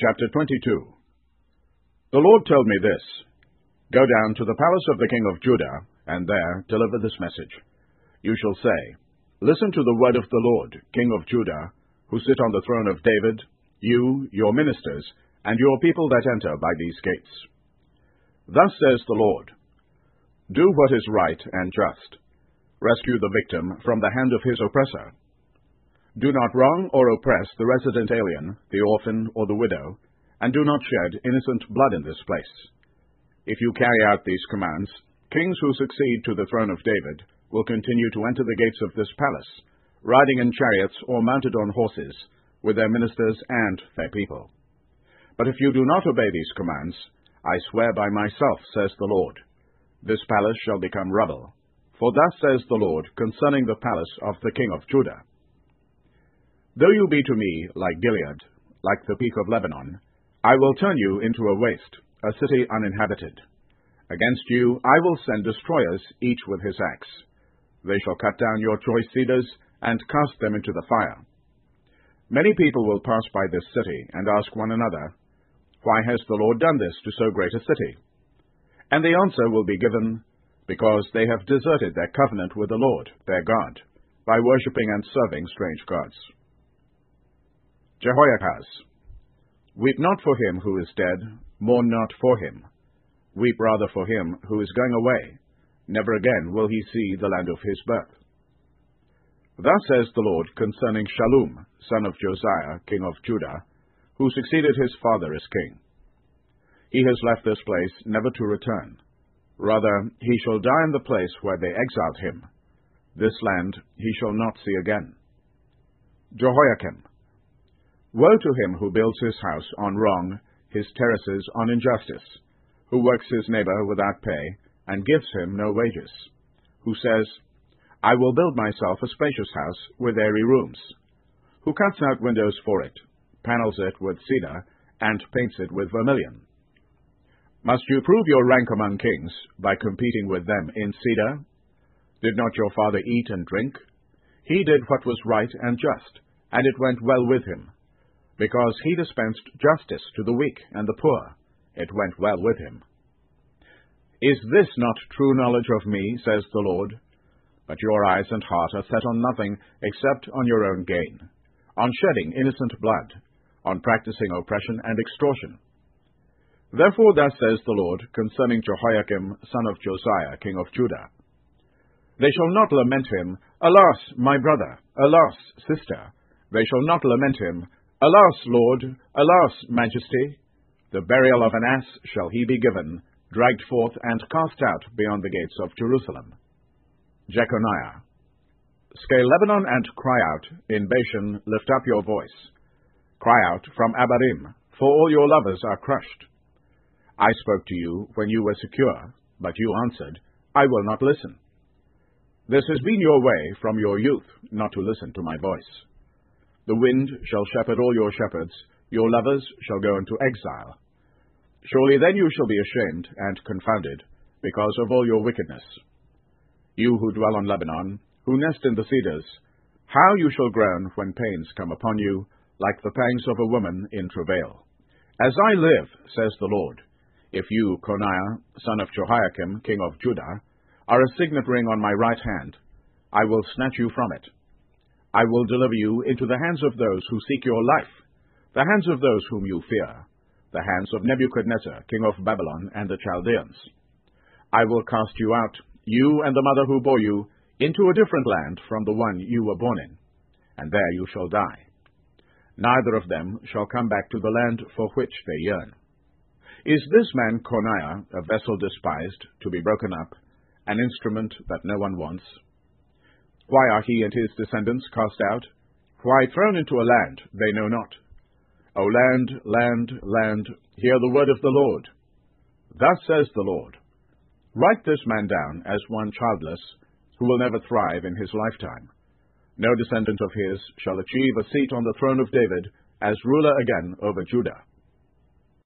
Chapter 22. The Lord told me this: Go down to the palace of the king of Judah, and there deliver this message. You shall say, Listen to the word of the Lord, King of Judah, who sit on the throne of David, you, your ministers, and your people that enter by these gates. Thus says the Lord, Do what is right and just. Rescue the victim from the hand of his oppressor. Do not wrong or oppress the resident alien, the orphan, or the widow, and do not shed innocent blood in this place. If you carry out these commands, kings who succeed to the throne of David will continue to enter the gates of this palace, riding in chariots or mounted on horses, with their ministers and their people. But if you do not obey these commands, I swear by myself, says the Lord, this palace shall become rubble. For thus says the Lord concerning the palace of the king of Judah. Though you be to me like Gilead, like the peak of Lebanon, I will turn you into a waste, a city uninhabited. Against you I will send destroyers, each with his axe. They shall cut down your choice cedars and cast them into the fire. Many people will pass by this city and ask one another, Why has the Lord done this to so great a city? And the answer will be given, Because they have deserted their covenant with the Lord, their God, by worshipping and serving strange gods. Jehoiachin. Weep not for him who is dead, mourn not for him. Weep rather for him who is going away. Never again will he see the land of his birth. Thus says the Lord concerning Shallum, son of Josiah, king of Judah, who succeeded his father as king. He has left this place never to return. Rather, he shall die in the place where they exiled him. This land he shall not see again. Jehoiakim. Woe to him who builds his house on wrong, his terraces on injustice, who works his neighbor without pay, and gives him no wages, who says, I will build myself a spacious house with airy rooms, who cuts out windows for it, panels it with cedar, and paints it with vermilion. Must you prove your rank among kings by competing with them in cedar? Did not your father eat and drink? He did what was right and just, and it went well with him. Because he dispensed justice to the weak and the poor, it went well with him. Is this not true knowledge of me, says the Lord? But your eyes and heart are set on nothing except on your own gain, on shedding innocent blood, on practicing oppression and extortion. Therefore thus says the Lord concerning Jehoiakim, son of Josiah, king of Judah. They shall not lament him, Alas, my brother, alas, sister. They shall not lament him, Alas, Lord, alas, Majesty. The burial of an ass shall he be given, dragged forth and cast out beyond the gates of Jerusalem. Jeconiah. Scale Lebanon and cry out, in Bashan lift up your voice. Cry out from Abarim, for all your lovers are crushed. I spoke to you when you were secure, but you answered, I will not listen. This has been your way from your youth, not to listen to my voice. The wind shall shepherd all your shepherds, your lovers shall go into exile. Surely then you shall be ashamed and confounded, because of all your wickedness. You who dwell on Lebanon, who nest in the cedars, how you shall groan when pains come upon you, like the pangs of a woman in travail. As I live, says the Lord, if you, Coniah, son of Jehoiakim, king of Judah, are a signet ring on my right hand, I will snatch you from it. I will deliver you into the hands of those who seek your life, the hands of those whom you fear, the hands of Nebuchadnezzar, king of Babylon, and the Chaldeans. I will cast you out, you and the mother who bore you, into a different land from the one you were born in, and there you shall die. Neither of them shall come back to the land for which they yearn. Is this man Coniah a vessel despised, to be broken up, an instrument that no one wants? Why are he and his descendants cast out? Why thrown into a land they know not? O land, land, land, hear the word of the Lord. Thus says the Lord, Write this man down as one childless, who will never thrive in his lifetime. No descendant of his shall achieve a seat on the throne of David as ruler again over Judah.